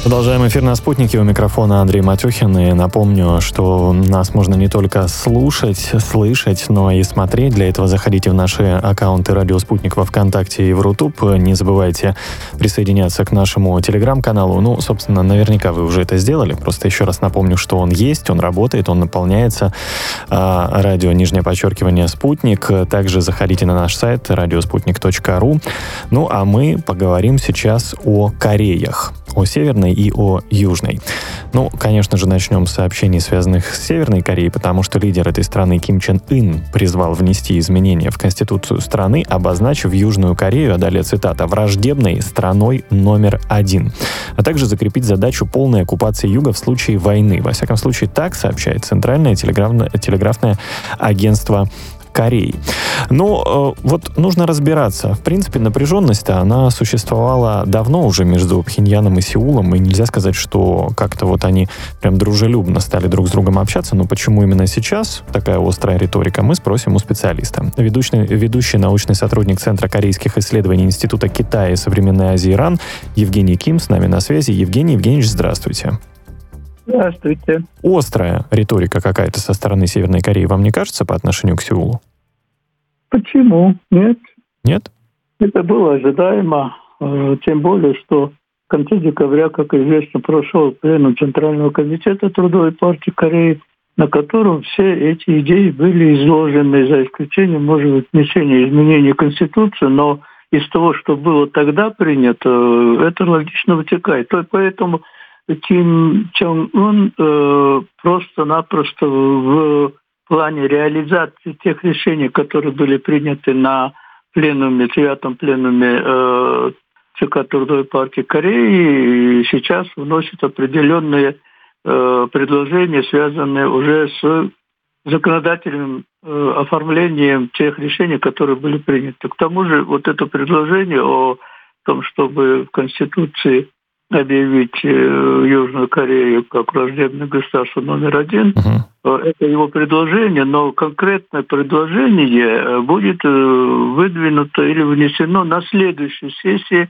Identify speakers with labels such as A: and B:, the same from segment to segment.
A: Продолжаем эфир на «Спутнике». У микрофона Андрей Матюхин. И напомню, что нас можно не только слушать, слышать, но и смотреть. Для этого заходите в наши аккаунты «Радио Спутник» во ВКонтакте и в Рутуб. Не забывайте присоединяться к нашему телеграм-каналу. Ну, собственно, наверняка вы уже это сделали. Просто еще раз напомню, что он есть, он работает, он наполняется. Радио, _ «Спутник». Также заходите на наш сайт radiosputnik.ru. Ну, а мы поговорим сейчас о Кореях. О Северной и о Южной. Ну, конечно же, начнем с сообщений, связанных с Северной Кореей, потому что лидер этой страны Ким Чен Ын призвал внести изменения в Конституцию страны, обозначив Южную Корею, а далее цитата, «враждебной страной номер 1», а также закрепить задачу полной оккупации Юга в случае войны. Во всяком случае, так сообщает Центральное телеграфное агентство Кореи. Но вот нужно разбираться. В принципе, напряженность-то, она существовала давно уже между Пхеньяном и Сеулом, и нельзя сказать, что как-то вот они прям дружелюбно стали друг с другом общаться, но почему именно сейчас такая острая риторика, мы спросим у специалиста. Ведущий научный сотрудник Центра корейских исследований Института Китая и современной Азии РАН Евгений Ким с нами на связи. Евгений Евгеньевич, здравствуйте.
B: Здравствуйте.
A: Острая риторика какая-то со стороны Северной Кореи, вам не кажется, по отношению к Сеулу?
B: Почему? Нет.
A: Нет?
B: Это было ожидаемо. Тем более, что в конце декабря, как известно, прошел пленум Центрального комитета Трудовой партии Кореи, на котором все эти идеи были изложены, за исключением, может быть, внесения изменений в Конституцию, но из того, что было тогда принято, это логично вытекает. Поэтому Ким Чен Ын просто-напросто в плане реализации тех решений, которые были приняты на пленуме, 9-м пленуме ЦК Трудовой партии Кореи, сейчас вносит определенные предложения, связанные уже с законодательным оформлением тех решений, которые были приняты. К тому же вот это предложение о том, чтобы в Конституции объявить Южную Корею как враждебное государство номер 1. Это его предложение, но конкретное предложение будет выдвинуто или внесено на следующей сессии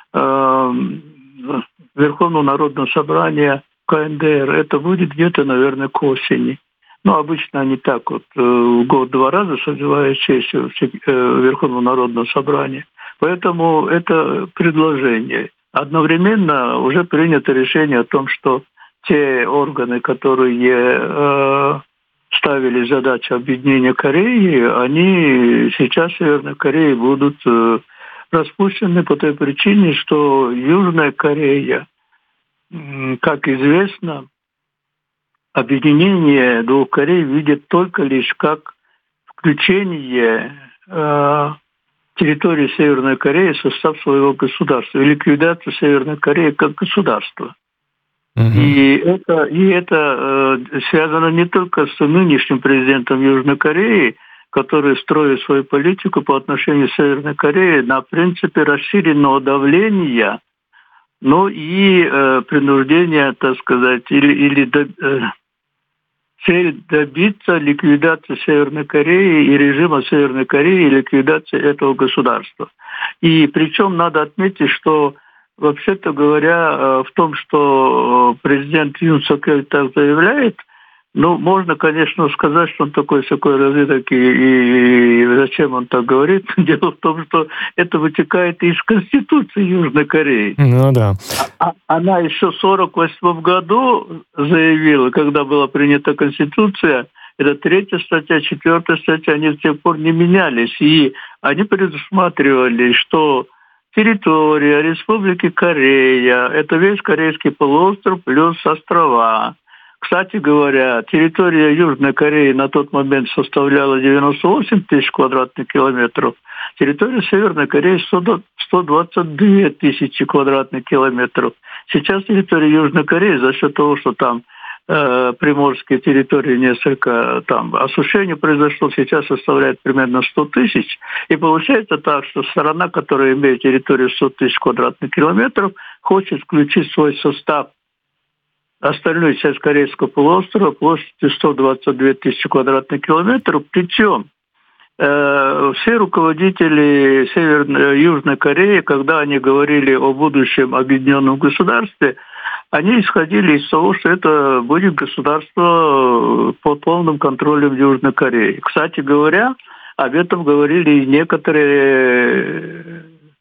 B: Верховного Народного собрания КНДР. Это будет где-то, наверное, к осени. Ну, обычно они так вот в год 2 раза созывают сессию Верховного Народного собрания. Поэтому это предложение. Одновременно уже принято решение о том, что те органы, которые ставили задачу объединения Кореи, они сейчас в Северной Корее будут распущены по той причине, что Южная Корея, как известно, объединение двух Корей видит только лишь как включение территории Северной Кореи в состав своего государства, и ликвидацию Северной Кореи как государства. И это связано не только с нынешним президентом Южной Кореи, который строит свою политику по отношению к Северной Корее на принципе расширенного давления, но и принуждения, так сказать, цель добиться ликвидации Северной Кореи и режима Северной Кореи и ликвидации этого государства. И причем надо отметить, что вообще-то говоря, в том, что президент Юн Сок Ёль так заявляет, ну, можно, конечно, сказать, что он такой разведок, и зачем он так говорит. Дело в том, что это вытекает из Конституции Южной Кореи.
A: Ну да.
B: Она еще в 1948 году заявила, когда была принята Конституция, это 3-я статья, 4-я статья, они с тех пор не менялись. И они предусматривали, что территория Республики Корея – это весь Корейский полуостров плюс острова. Кстати говоря, территория Южной Кореи на тот момент составляла 98 тысяч квадратных километров, территория Северной Кореи 122 тысячи квадратных километров. Сейчас территория Южной Кореи за счет того, что там приморские территории несколько там осушение произошло, сейчас составляет примерно 100 тысяч. И получается так, что сторона, которая имеет территорию 100 тысяч квадратных километров, хочет включить в свой состав остальную часть Корейского полуострова площадью 122 тысячи квадратных километров. Причем все руководители Южной Кореи, когда они говорили о будущем объединенном государстве, они исходили из того, что это будет государство под полным контролем Южной Кореи. Кстати говоря, об этом говорили и некоторые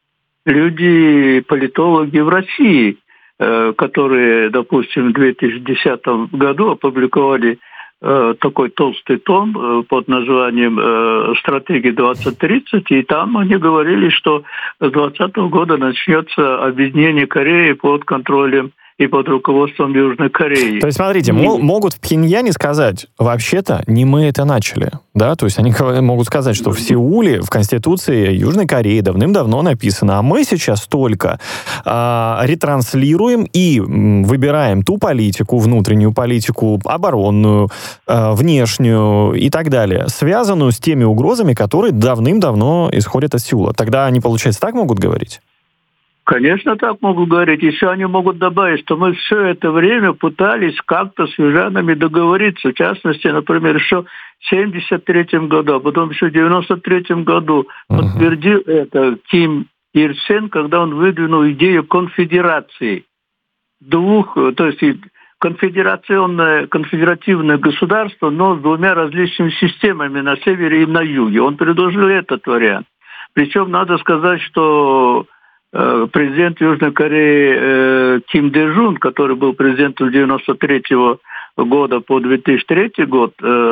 B: люди, политологи в России, которые, допустим, в 2010 году опубликовали такой толстый том под названием «Стратегия 2030», и там они говорили, что с 2020 года начнется объединение Кореи под контролем и под руководством Южной Кореи.
A: То есть, смотрите, могут в Пхеньяне сказать, вообще-то не мы это начали, да? То есть они могут сказать, что в Сеуле, в Конституции Южной Кореи давным-давно написано, а мы сейчас только ретранслируем и выбираем ту политику, внутреннюю политику, оборонную, внешнюю и так далее, связанную с теми угрозами, которые давным-давно исходят от Сеула. Тогда они, получается, так могут говорить?
B: Конечно, так могут говорить. Еще они могут добавить, что мы все это время пытались как-то с южанами договориться. В частности, например, еще в 1973 году, а потом еще в 1993 году подтвердил это Ким Ир Сен, когда он выдвинул идею конфедерации. То есть конфедеративное государство, но с двумя различными системами на севере и на юге. Он предложил этот вариант. Причем надо сказать, что президент Южной Кореи Ким Дэ Жун, который был президентом с 1993 года по 2003 год,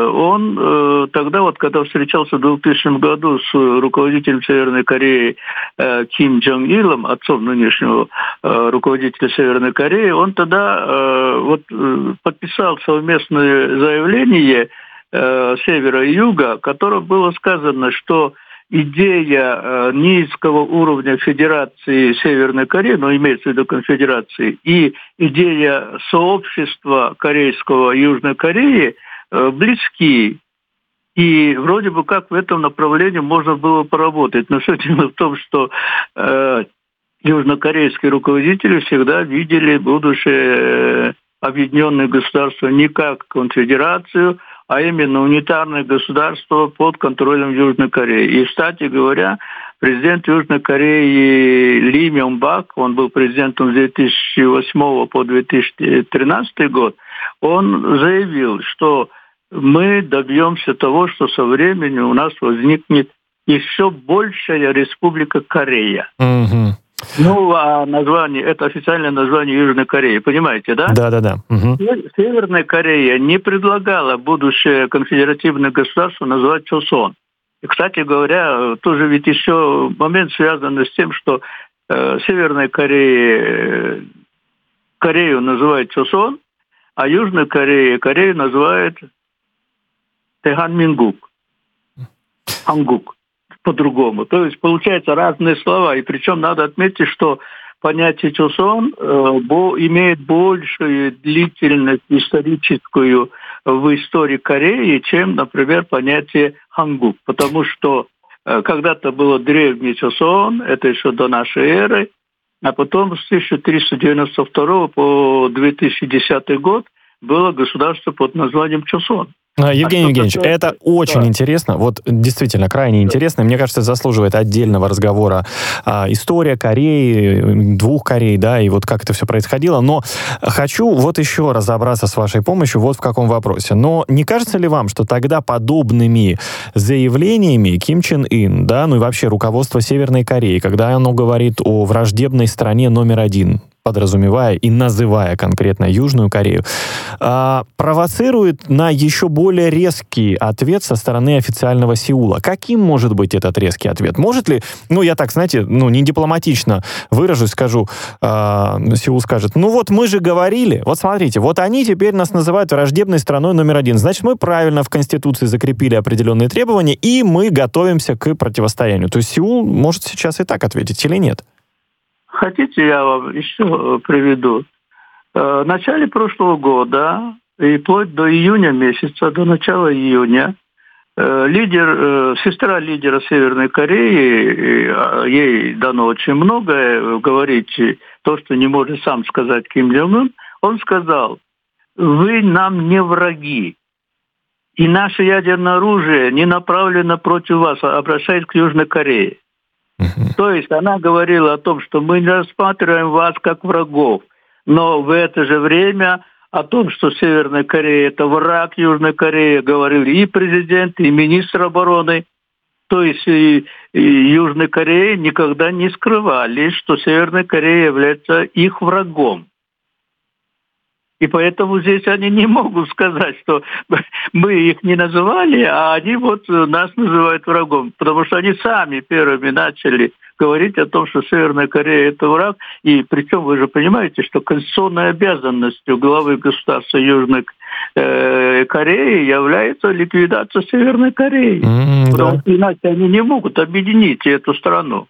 B: он тогда, когда встречался в 2000 году с руководителем Северной Кореи Ким Чжон Илом, отцом нынешнего руководителя Северной Кореи, он тогда подписал совместное заявление Севера и Юга, в котором было сказано, что идея низкого уровня Федерации Северной Кореи, но имеется в виду конфедерации, и идея сообщества корейского Южной Кореи близки. И вроде бы как в этом направлении можно было поработать. Но суть в том, что южнокорейские руководители всегда видели будущее объединенное государство не как конфедерацию, а именно унитарное государство под контролем Южной Кореи. И, кстати говоря, президент Южной Кореи Ли Мёнг Бак, он был президентом с 2008 по 2013 год, он заявил, что мы добьемся того, что со временем у нас возникнет еще большая республика Корея. А название, это официальное название Южной Кореи, понимаете, да?
A: Да.
B: Северная Корея не предлагала будущее конфедеративное государство называть Чосон. И, кстати говоря, тоже ведь еще момент связан с тем, что Северная Корея Корею называют Чосон, а Южная Корея Корею называют Тэханмингук, Хангук. По-другому. То есть, получается, разные слова. И причем надо отметить, что понятие «чосон» имеет большую длительность историческую в истории Кореи, чем, например, понятие «хангук». Потому что когда-то было древний «чосон», это еще до нашей эры, а потом с 1392 по 2010 год было государство под названием «Чосон».
A: Евгений Евгеньевич, это очень интересно, вот действительно крайне интересно. Мне кажется, заслуживает отдельного разговора история Кореи, двух Корей, да, и вот как это все происходило. Но хочу вот еще разобраться с вашей помощью вот в каком вопросе. Но не кажется ли вам, что тогда подобными заявлениями Ким Чен Ын, да, ну и вообще руководство Северной Кореи, когда оно говорит о враждебной стране номер один, подразумевая и называя конкретно Южную Корею, провоцирует на еще более резкий ответ со стороны официального Сеула. Каким может быть этот резкий ответ? Может ли, я так, знаете, не дипломатично выражусь, скажу, Сеул скажет, вот мы же говорили, вот смотрите, вот они теперь нас называют враждебной страной номер один, значит, мы правильно в Конституции закрепили определенные требования, и мы готовимся к противостоянию. То есть Сеул может сейчас и так ответить или нет?
B: Хотите, я вам еще приведу? В начале прошлого года, и вплоть до июня месяца, до начала июня, сестра лидера Северной Кореи, ей дано очень многое говорить, то, что не может сам сказать Ким Чен Ын, он сказал, вы нам не враги, и наше ядерное оружие не направлено против вас, а обращаясь к Южной Корее. То есть она говорила о том, что мы не рассматриваем вас как врагов. Но в это же время о том, что Северная Корея – это враг Южной Кореи, говорили и президент, и министр обороны. То есть и Южной Кореи никогда не скрывали, что Северная Корея является их врагом. И поэтому здесь они не могут сказать, что мы их не называли, а они вот нас называют врагом. Потому что они сами первыми начали говорить о том, что Северная Корея – это враг. И причем вы же понимаете, что конституционной обязанностью главы государства Южной Кореи является ликвидация Северной Кореи. Потому что иначе они не могут объединить эту страну.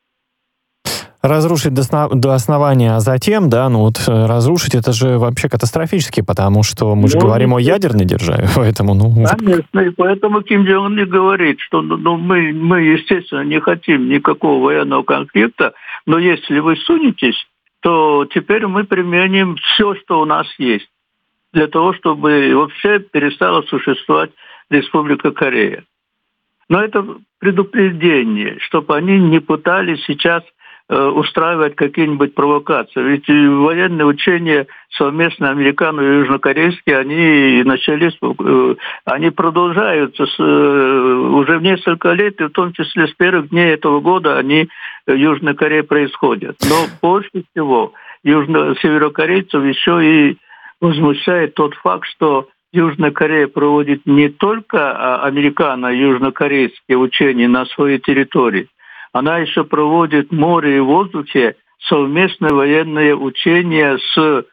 A: Разрушить до основания, а затем, разрушить, это же вообще катастрофически, потому что мы же говорим о ядерной державе, поэтому,
B: Конечно, и поэтому Ким Чен Ын и говорит, что мы, естественно, не хотим никакого военного конфликта, но если вы сунетесь, то теперь мы применим все, что у нас есть, для того, чтобы вообще перестала существовать Республика Корея. Но это предупреждение, чтобы они не пытались сейчас устраивать какие-нибудь провокации. Ведь военные учения совместно американо- и южнокорейские, они начались, они продолжаются уже в несколько лет, и в том числе с первых дней этого года они в Южной Корее происходят. Но больше всего северокорейцев еще и возмущает тот факт, что Южная Корея проводит не только американо- и южнокорейские учения на своей территории, она еще проводит в море и в воздухе совместные военные учения с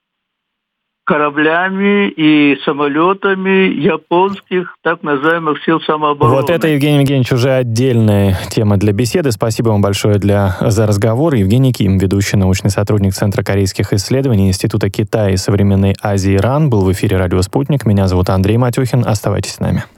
B: кораблями и самолетами японских так называемых сил самообороны.
A: Вот это, Евгений Евгеньевич, уже отдельная тема для беседы. Спасибо вам большое за разговор. Евгений Ким, ведущий научный сотрудник Центра корейских исследований Института Китая и современной Азии РАН, был в эфире «Радио Спутник». Меня зовут Андрей Матюхин. Оставайтесь с нами.